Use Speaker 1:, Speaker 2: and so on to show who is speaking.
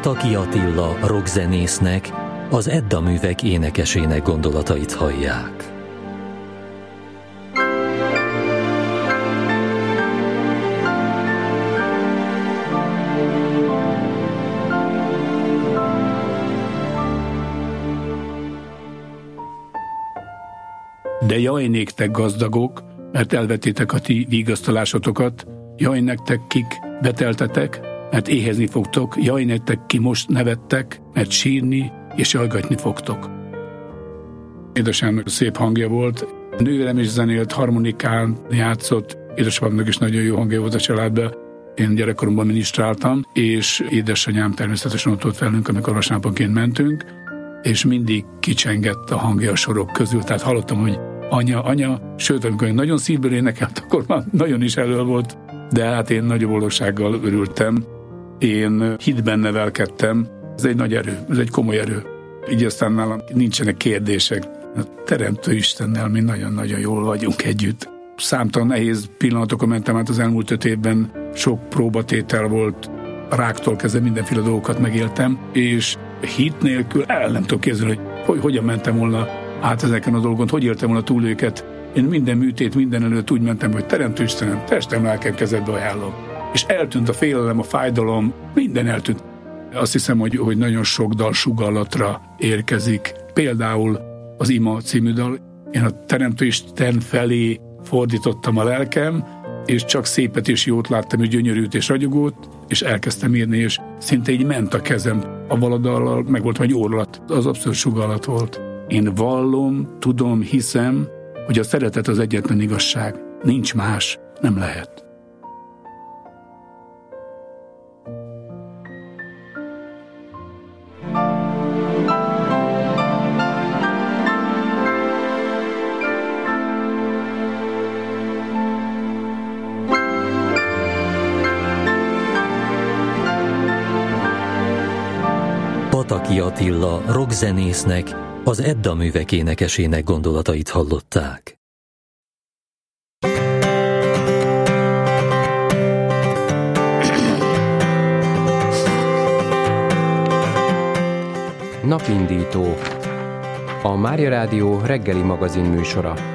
Speaker 1: Pataki Attila rockzenésznek, az Edda művek énekesének gondolatait hallják.
Speaker 2: De jaj néktek gazdagok, mert elvettétek a ti vigasztalásotokat, jaj nektek kik beteltetek, mert éhezni fogtok, jaj nektek ki most nevettek, mert sírni és jajgatni fogtok. Édesanyámnak szép hangja volt, nővérem is zenélt, harmonikán játszott, édesapámnak is nagyon jó hangja volt a családban. Én gyerekkoromban minisztráltam, és édesanyám természetesen ott volt velünk, amikor vasárnaponként mentünk, és mindig kicsengett a hangja a sorok közül, tehát hallottam, hogy anya, sőt, amikor nagyon szívből énekelt, akkor már nagyon is elő volt, de hát én nagy boldogsággal örültem. Én hitben nevelkedtem, ez egy nagy erő, ez egy komoly erő. Így aztán nálam nincsenek kérdések. A Teremtő Istennel mi nagyon-nagyon jól vagyunk együtt. Számtalan nehéz pillanatokon mentem át az elmúlt 5 évben, sok próbatétel volt, ráktól kezdve mindenféle dolgokat megéltem, és hit nélkül el nem tudok képzelni, hogy hogyan mentem volna át ezeken a dolgon, hogy éltem volna túl őket. Én minden műtét, minden előtt úgy mentem, hogy Teremtő Istenem, testem, lelkem, kezedbe ajánlom. És eltűnt a félelem, a fájdalom, minden eltűnt. Azt hiszem, hogy nagyon sok dal sugallatra érkezik. Például az Ima című dal. Én a Teremtő Isten felé fordítottam a lelkem, és csak szépet és jót láttam, és gyönyörűt és ragyogót, és elkezdtem írni, és szinte így ment a kezem. Avval a dallal meg volt egy orrat, az abszolút sugallat volt. Én vallom, tudom, hiszem, hogy a szeretet az egyetlen igazság. Nincs más, nem lehet.
Speaker 1: Pataki Attila rockzenésznek, az Edda művek énekesének gondolatait hallották.
Speaker 3: Napindító. A Mária Rádió reggeli magazin műsora.